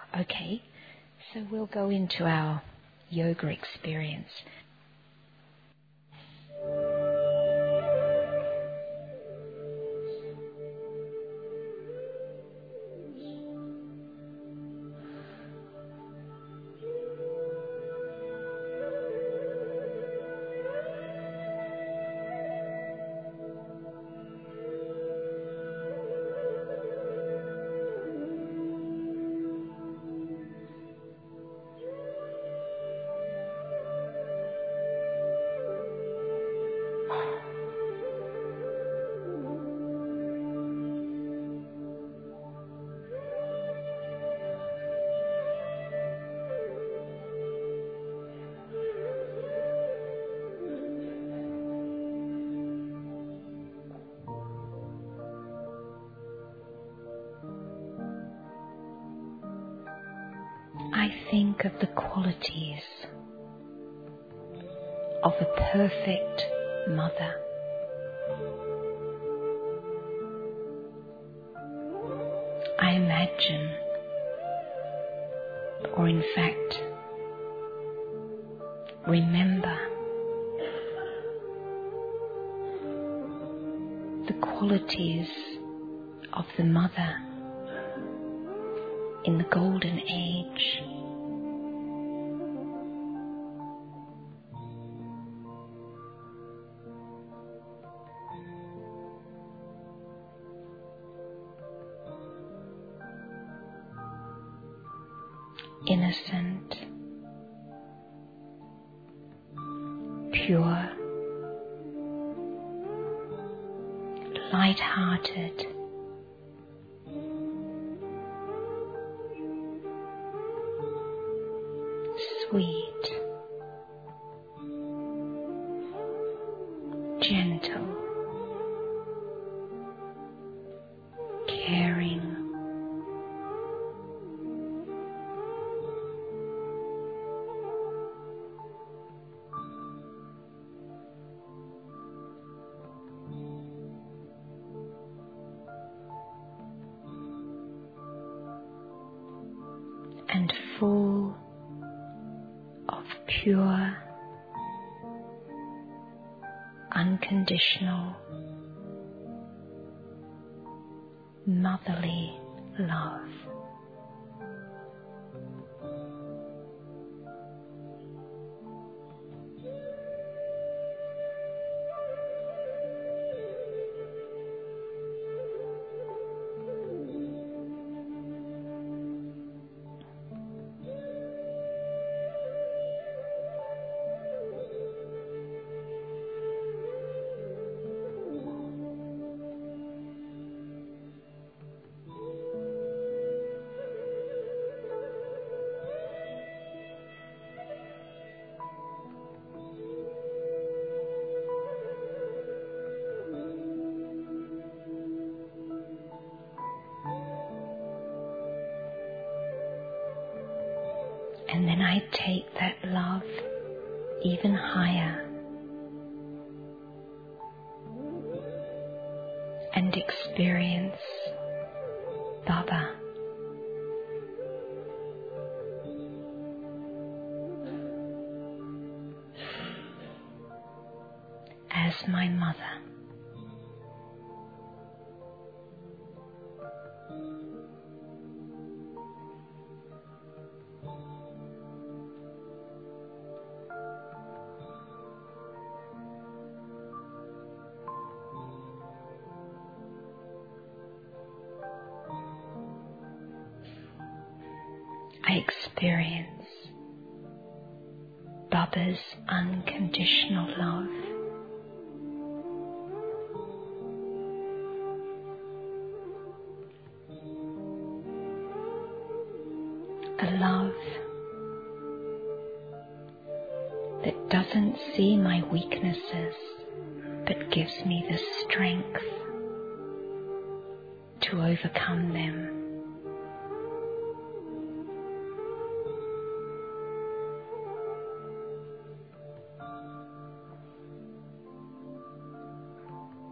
Okay, so we'll go into our yoga experience. I think of the qualities of a perfect mother. I imagine, or in fact, remember the qualities of the mother in the golden age. Innocent, pure, light-hearted, sweet, gentle, caring, and full of pure, unconditional, motherly love. And then I take that love even higher and experience Baba as my mother. I experience Baba's unconditional love. A love that doesn't see my weaknesses, but gives me the strength to overcome them.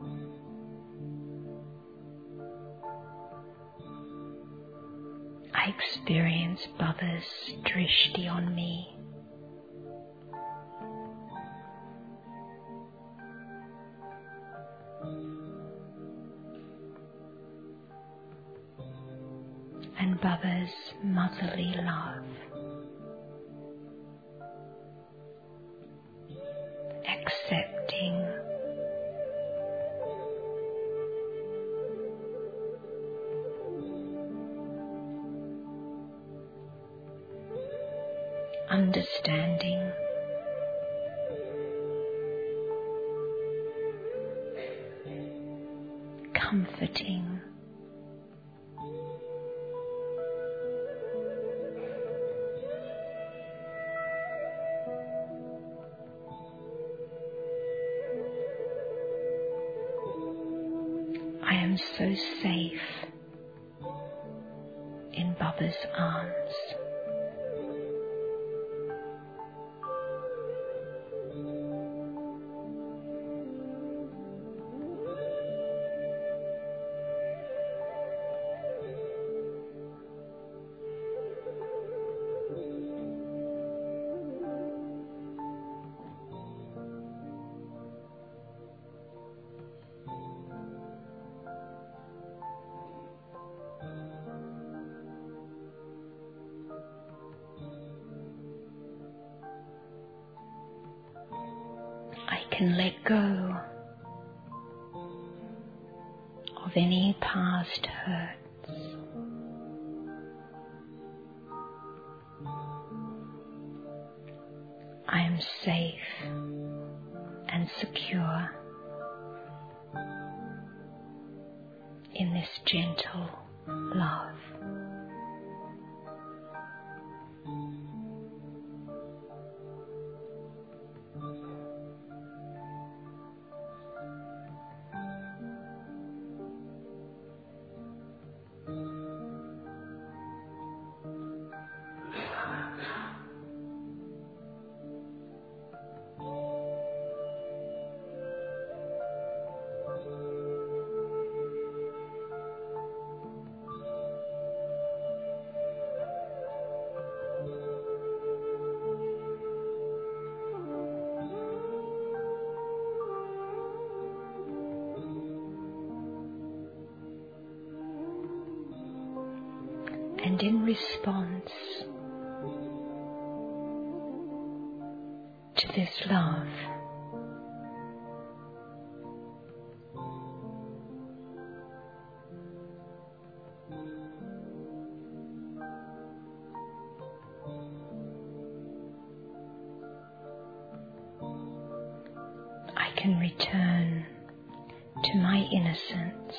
I experience Baba's drishti on me. And Baba's motherly love. Accepting understanding comforting I am so safe in Baba's arms. I can let go of any past hurts. I am safe and secure in this gentle love. And in response to this love, I can return to my innocence.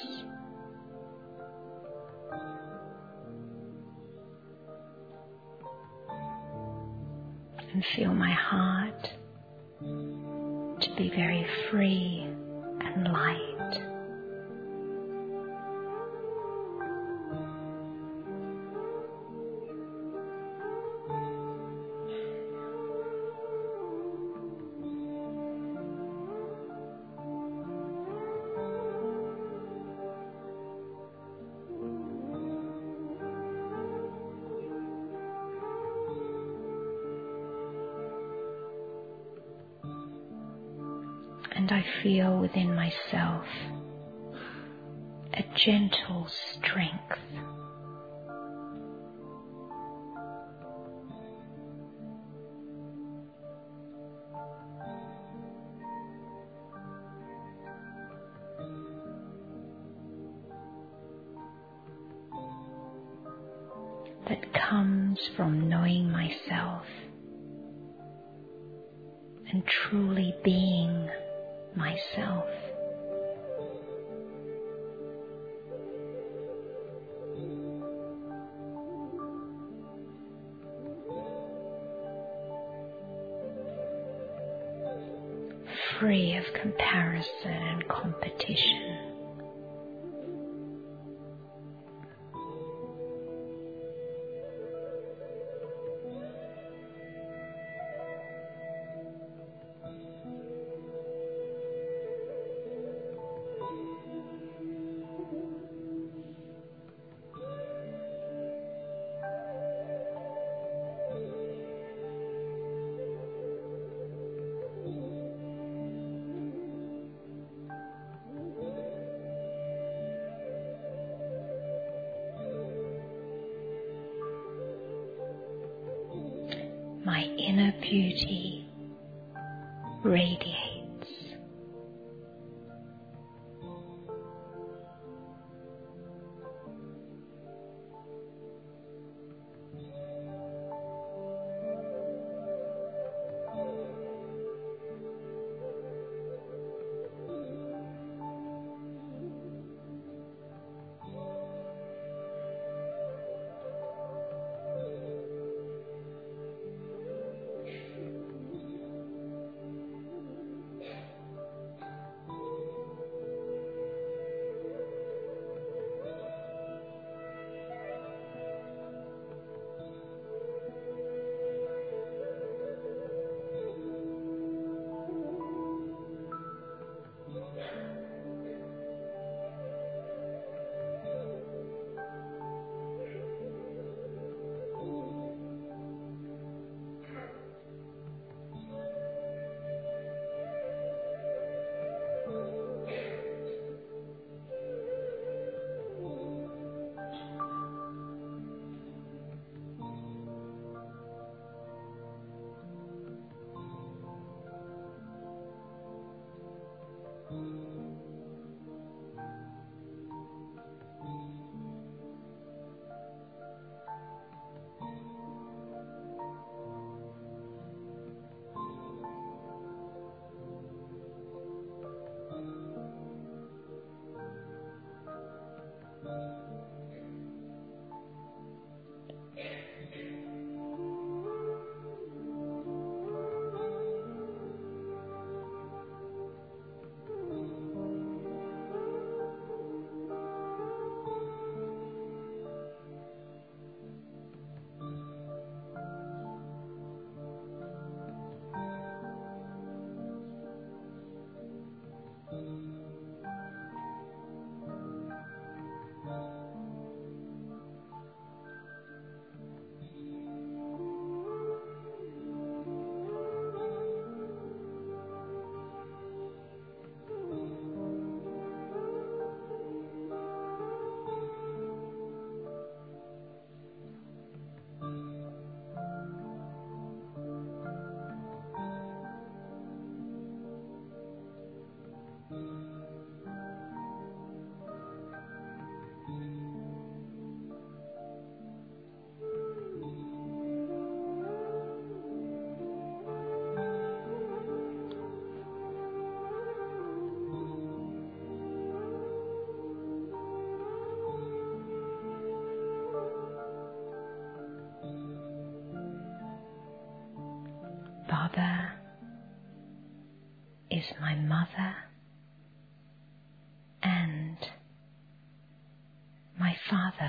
And feel my heart to be very free and light. And I feel within myself a gentle strength. That comes from knowing myself and truly being myself. Free of comparison and competition. my inner beauty radiates. Baba is my mother and my father.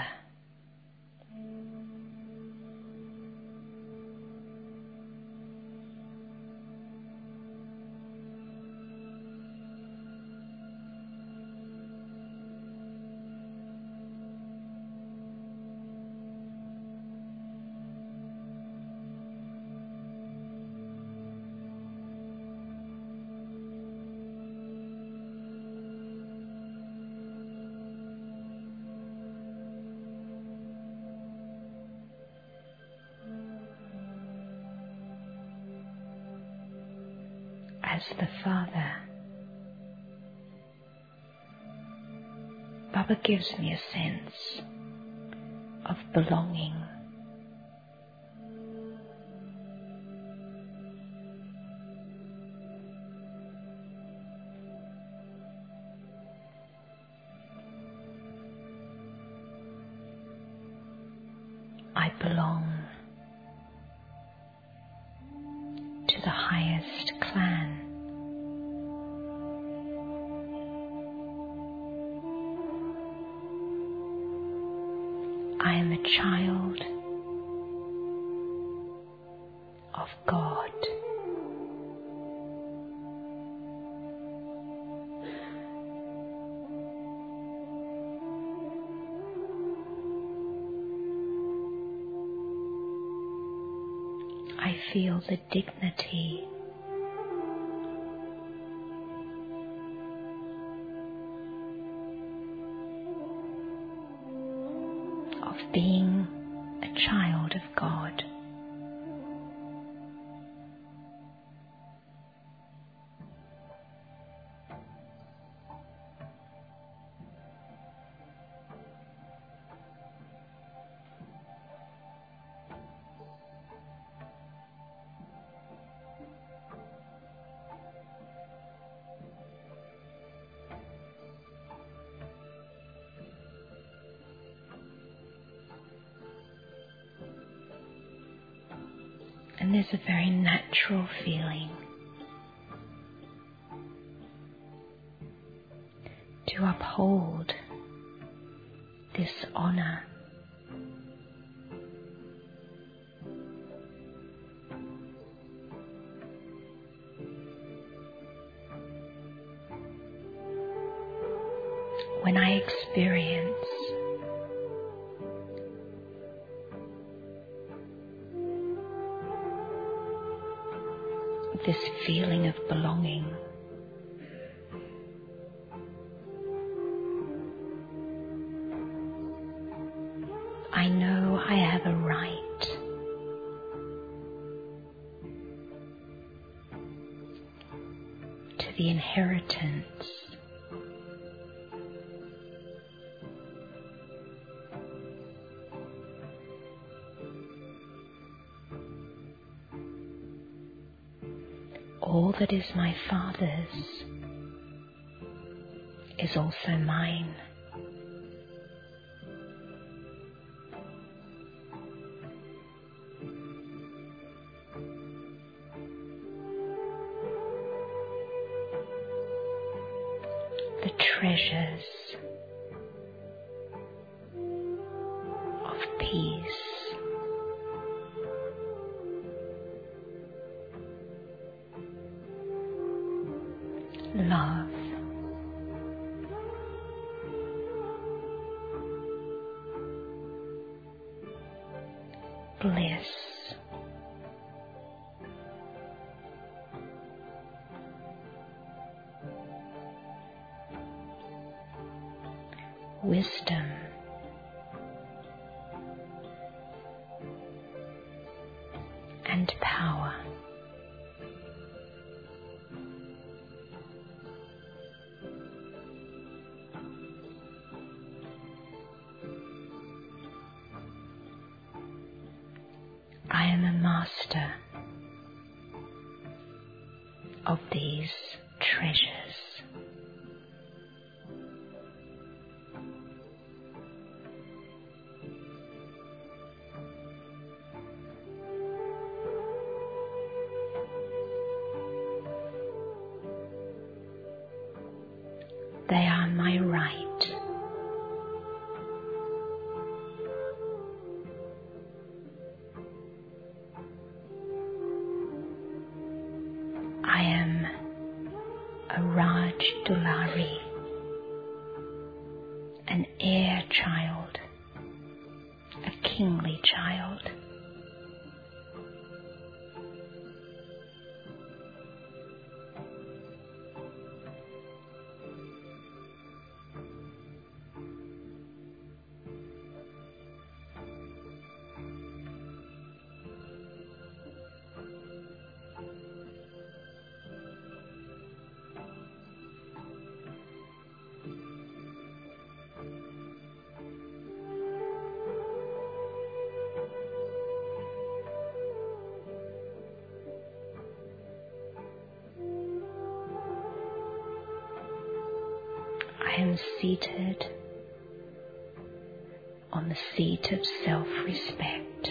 As the Father, Baba gives me a sense of belonging. I belong to the highest clan. I am a child of God. I feel the dignity of being a child of God. And there's a very natural feeling to uphold this honor. When I experience this feeling of belonging, I know I have a right to the inheritance all that is my Father's is also mine. The treasures of peace, love, bliss, wisdom, and power I am a master of these treasures. They are my right. I am a Raj Dulari, an heir child, a kingly child. I am seated on the seat of self-respect.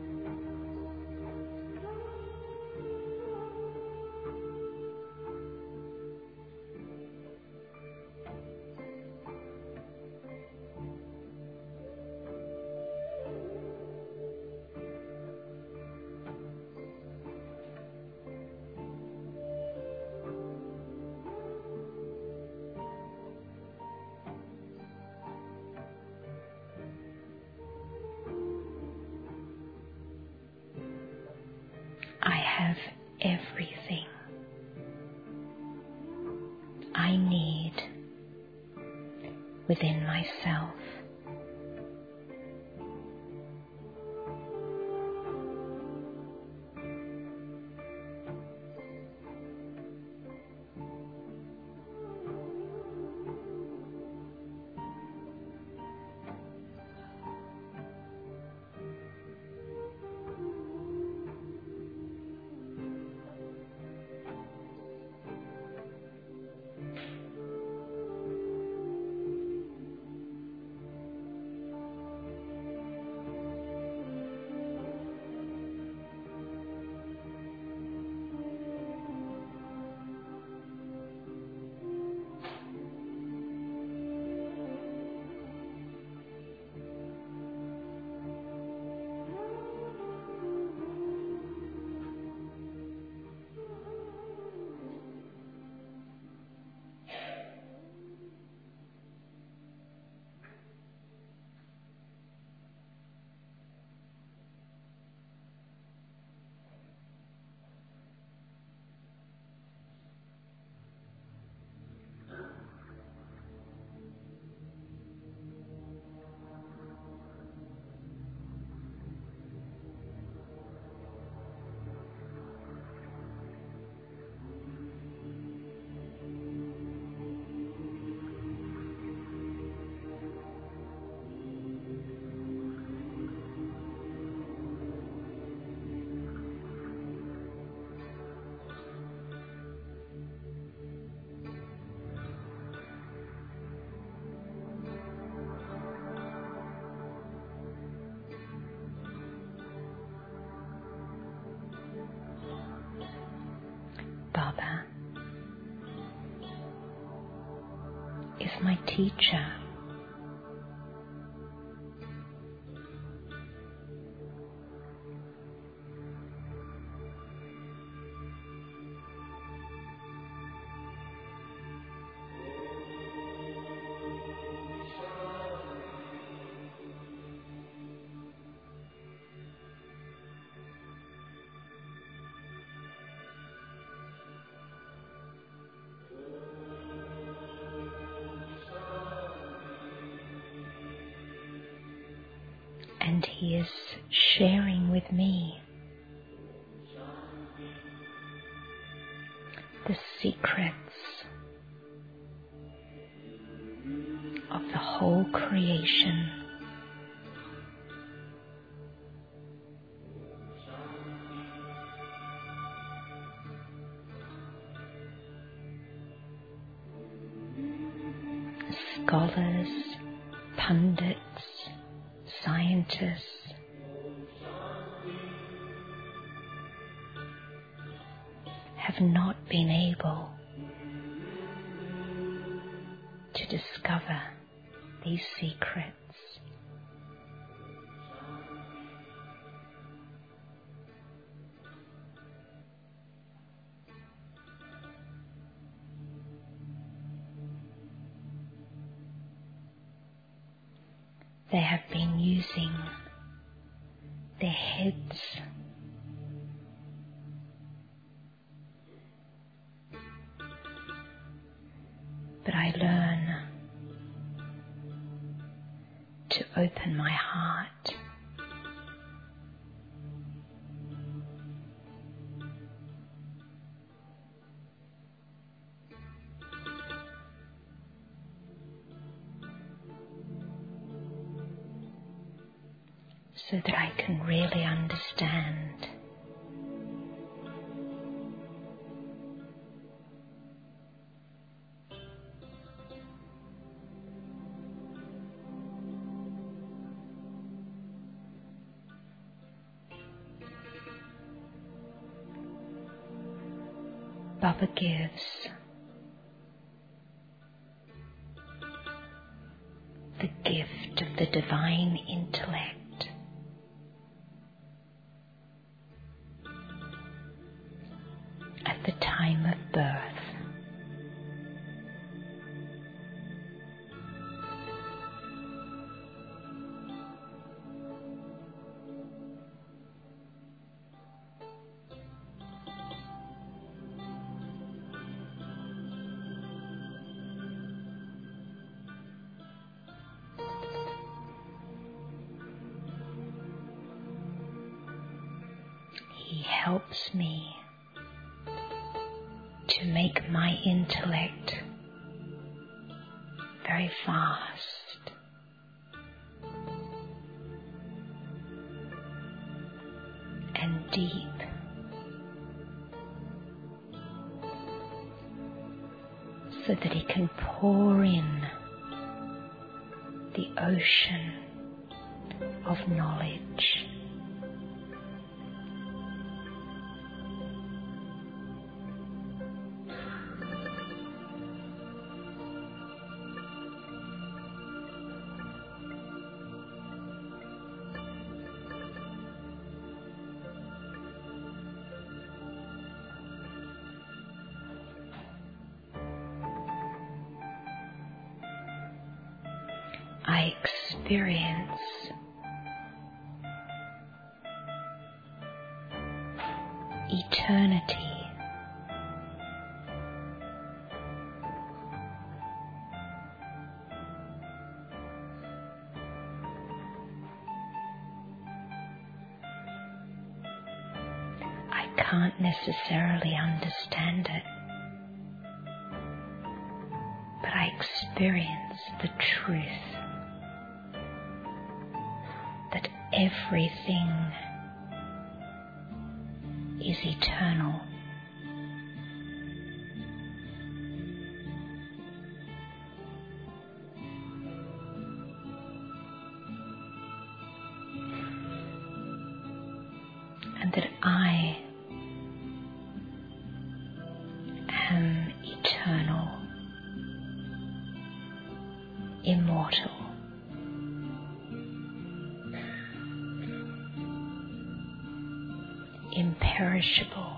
I have everything I need within myself. Father, is my teacher. And He is sharing with me the secrets of the whole creation. Scholars, pundits, scientists have not been able to discover these secrets. They have been using their heads but I learn to open my heart so that I can really understand Baba gives the gift of the divine intellect at the time of birth. He helps me to make my intellect very fast and deep, so that he can pour in the ocean of knowledge. I experience eternity I can't necessarily understand it, but I experience the truth that everything is eternal. And that I imperishable.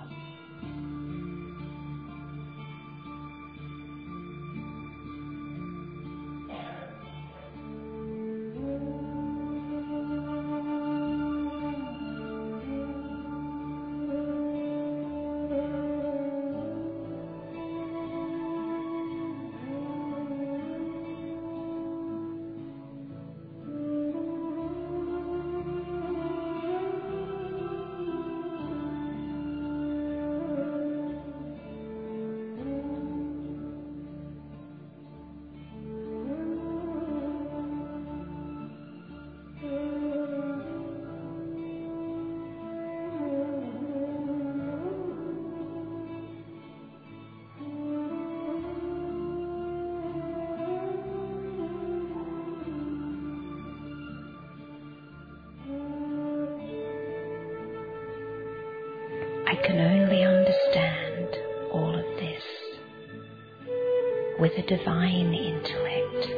I can only understand all of this with a divine intellect.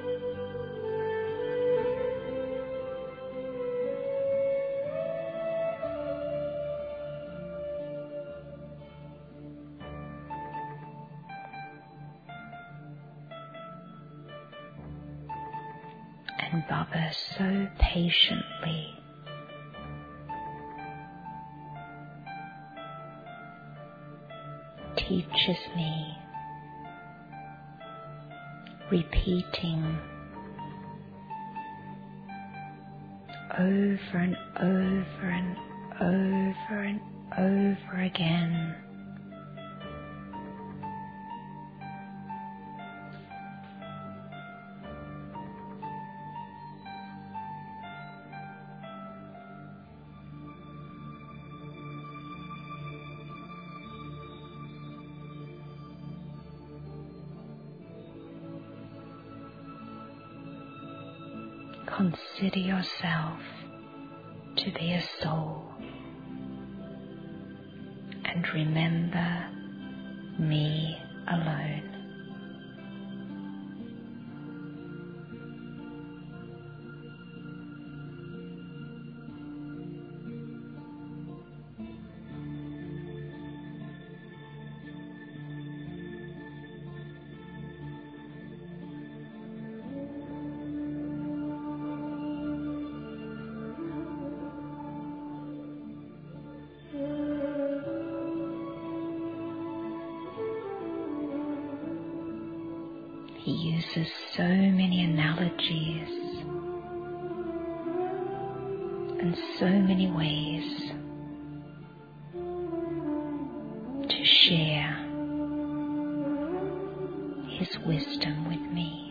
And Baba so patiently teaches me, repeating over and over and over and over again. Consider yourself to be a soul, and remember me alone. He uses so many analogies and so many ways to share his wisdom with me.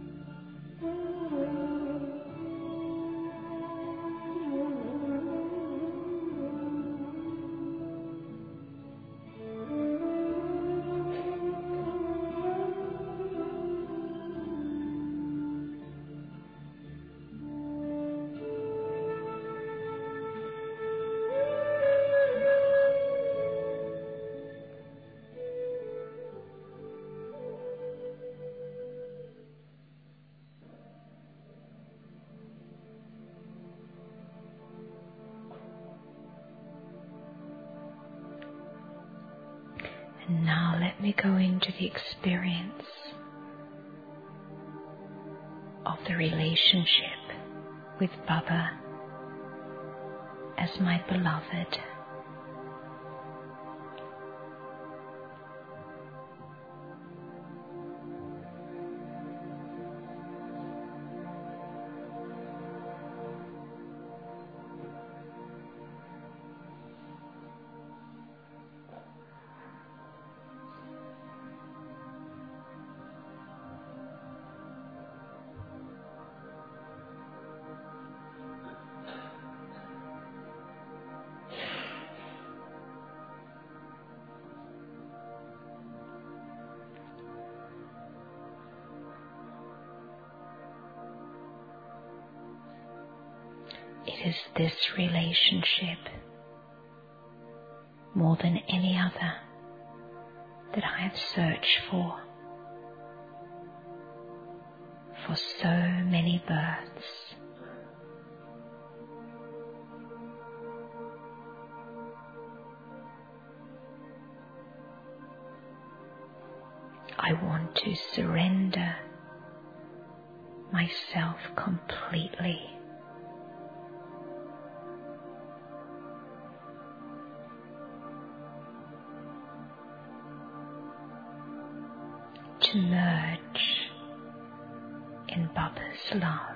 And now let me go into the experience of the relationship with Baba as my beloved. It is this relationship, more than any other, that I have searched for so many births. I want to surrender myself completely. To merge in Baba's love.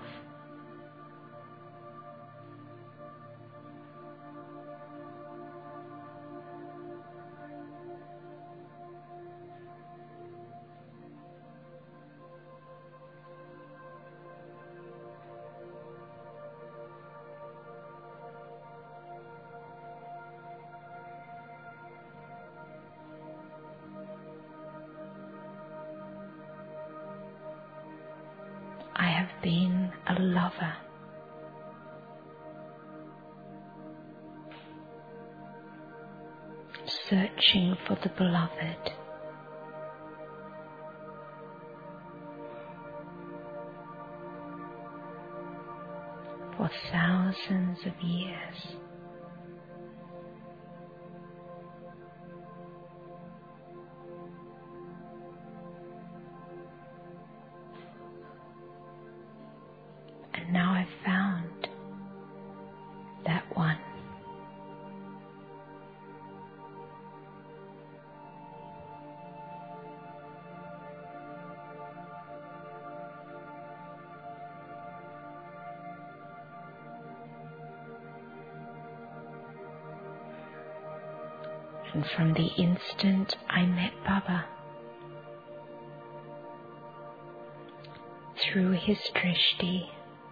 I have been a lover, searching for the beloved, for thousands of years. And now I've found that one. And from the instant I met Baba, through his drishti,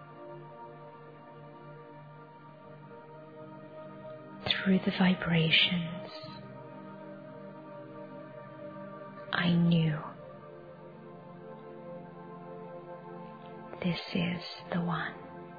through the vibrations, I knew this is the one.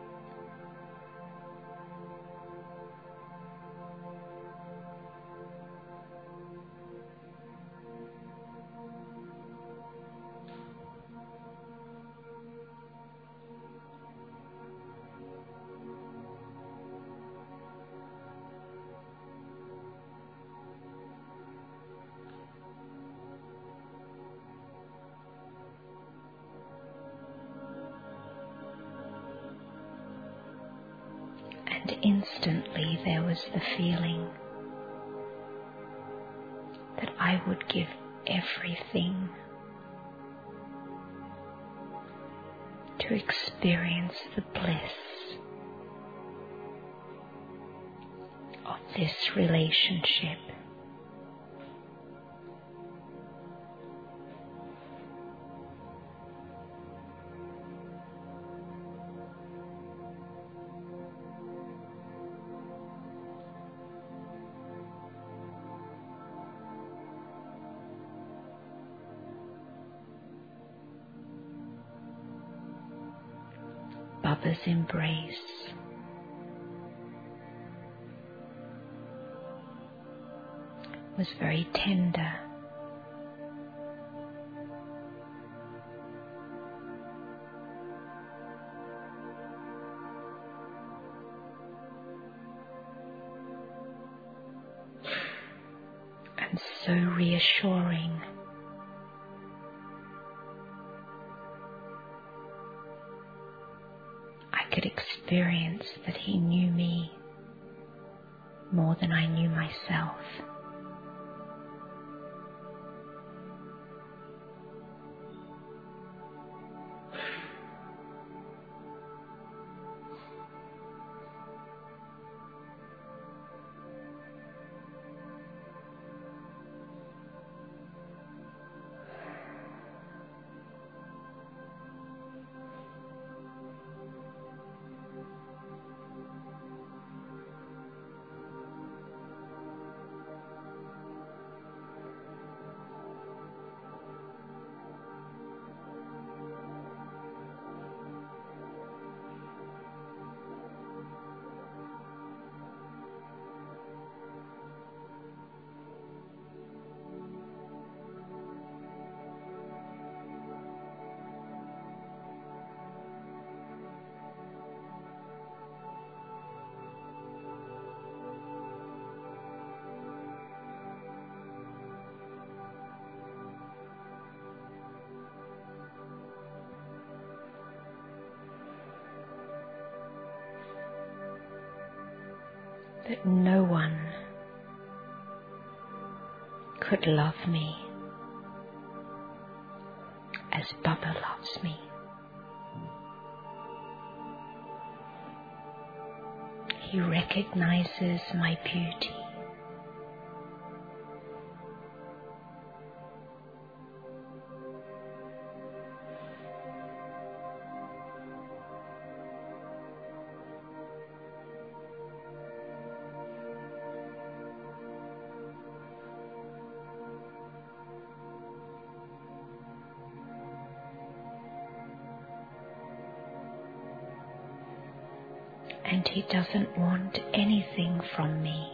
And instantly there was the feeling that I would give everything to experience the bliss of this relationship. Baba's embrace was very tender. And so reassuring. I could experience that he knew me more than I knew myself. that no one could love me as Baba loves me. He recognizes my beauty. And he doesn't want anything from me.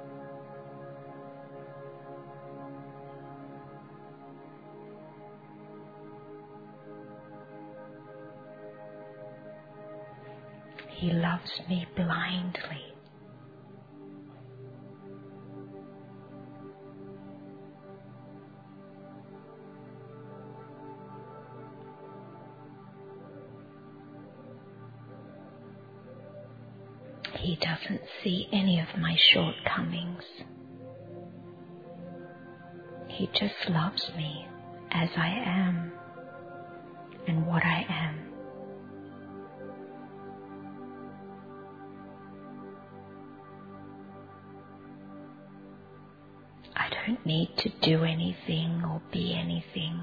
He loves me blindly. He doesn't see any of my shortcomings. He just loves me as I am and what I am. I don't need to do anything or be anything.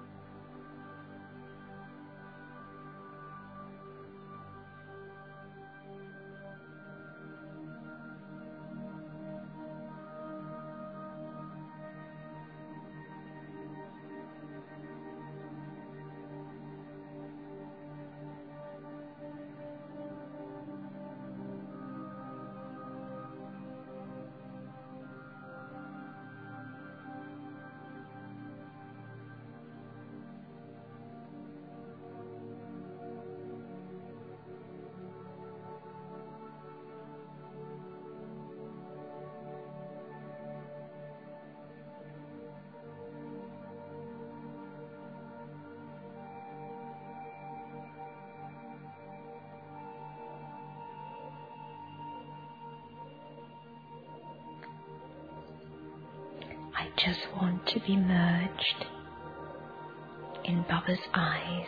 I just want to be merged in Baba's eyes.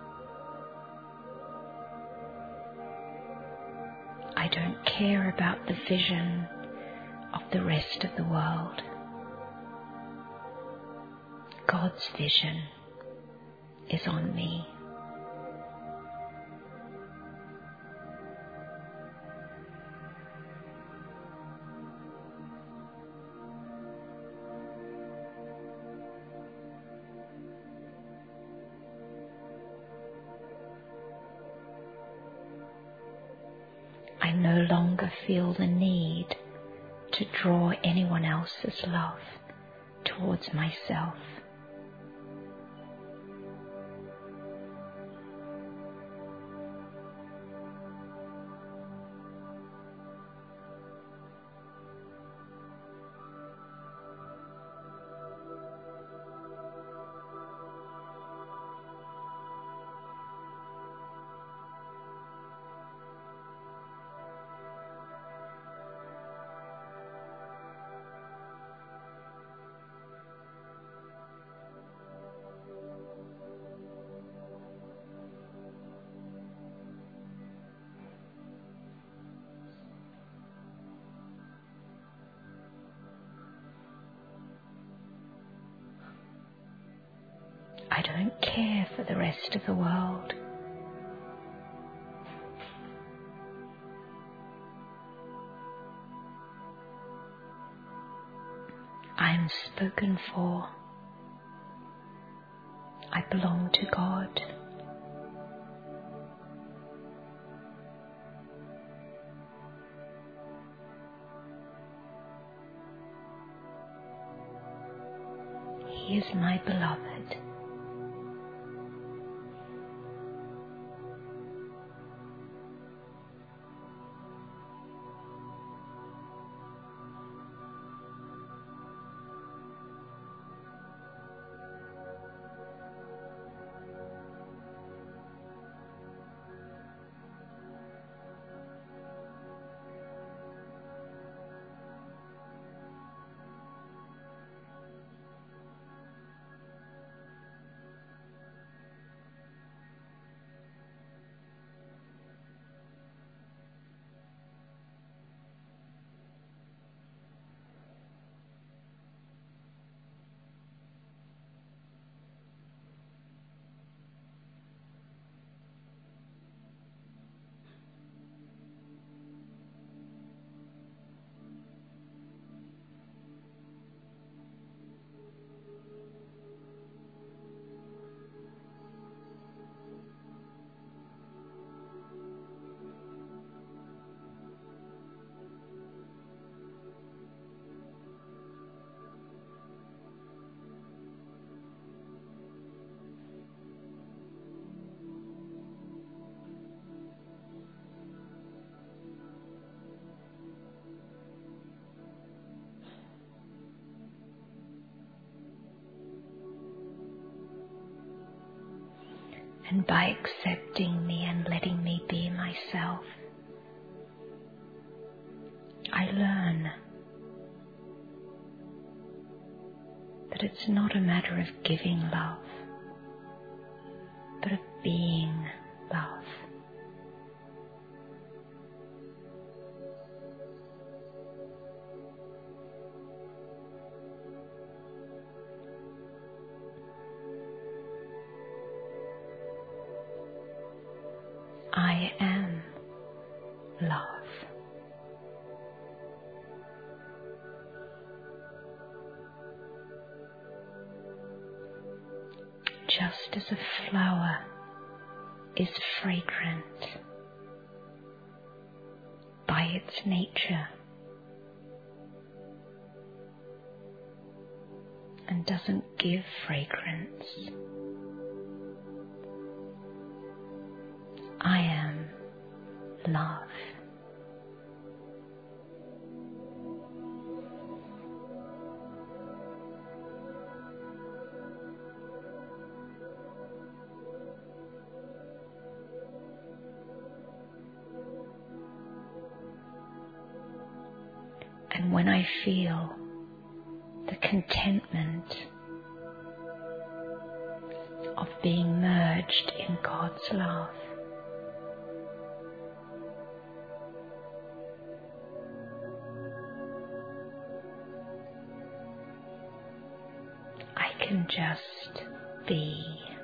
I don't care about the vision of the rest of the world. God's vision is on me. I no longer feel the need to draw anyone else's love towards myself. I don't care for the rest of the world. I am spoken for. I belong to God. He is my beloved. And by accepting me and letting me be myself, I learn that it's not a matter of giving love, but of being love. I am love. Just as a flower is fragrant by its nature and doesn't give fragrance, I am love. And when I feel the contentment of being merged in God's love, I can just be.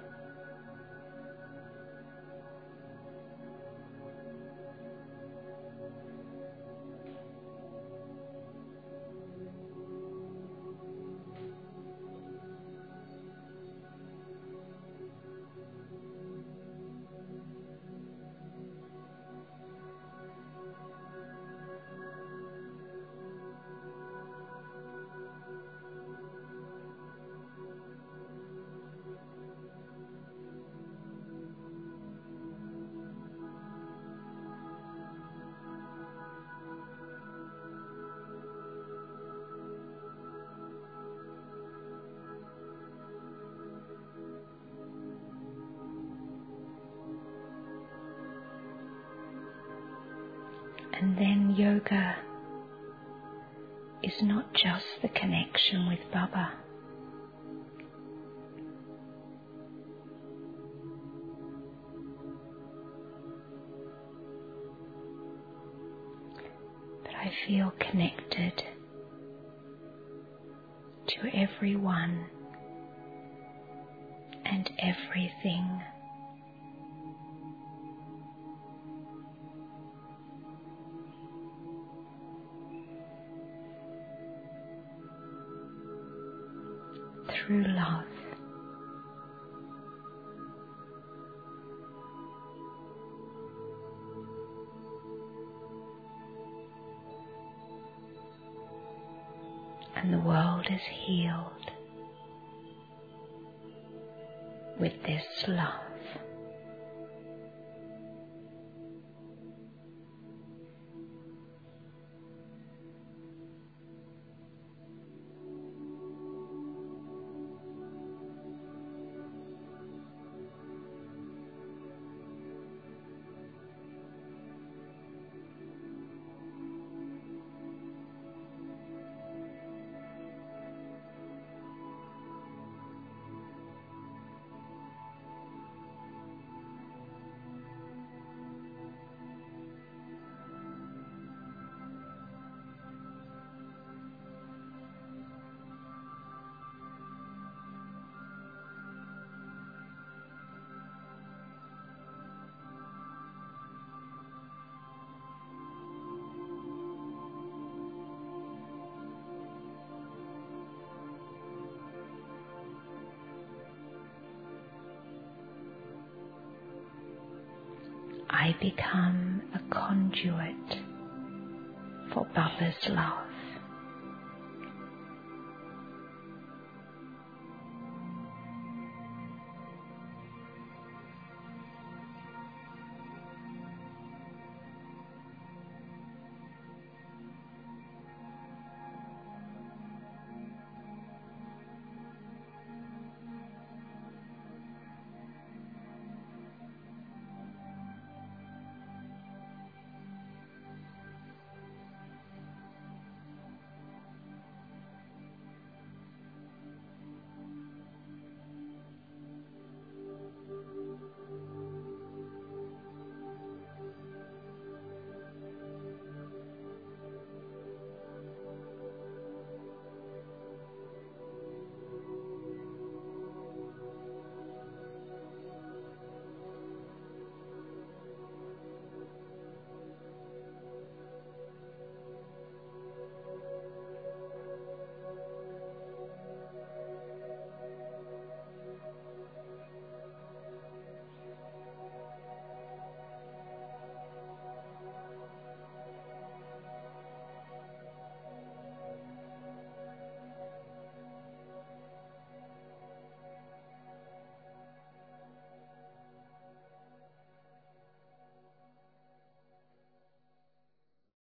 And then yoga is not just the connection with Baba. But I feel connected to everyone and everything. Through love. And the world is healed with this love. I become a conduit for Baba's love.